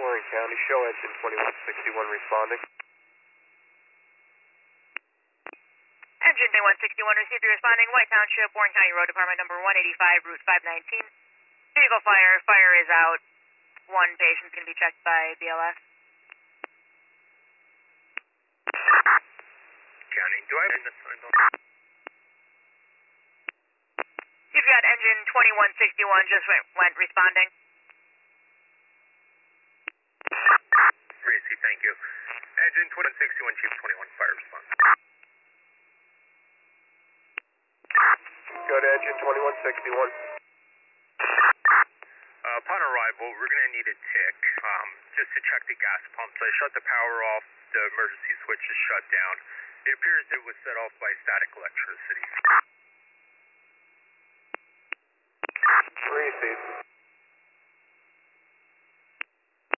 Warren County, show engine 2161 responding. Engine 2161 received responding, White Township, Warren County Road Department number 185, route 519. Vehicle fire is out. One patient can be checked by BLS. County, do I have this signed off? You've got engine 2161 just went responding. Racy, thank you. Engine 2161, Chief 21, fire response. Go to engine 2161. Upon arrival, we're going to need a tick just to check the gas pump. So I shut the power off, the emergency switch is shut down. It appears it was set off by static electricity. Reese,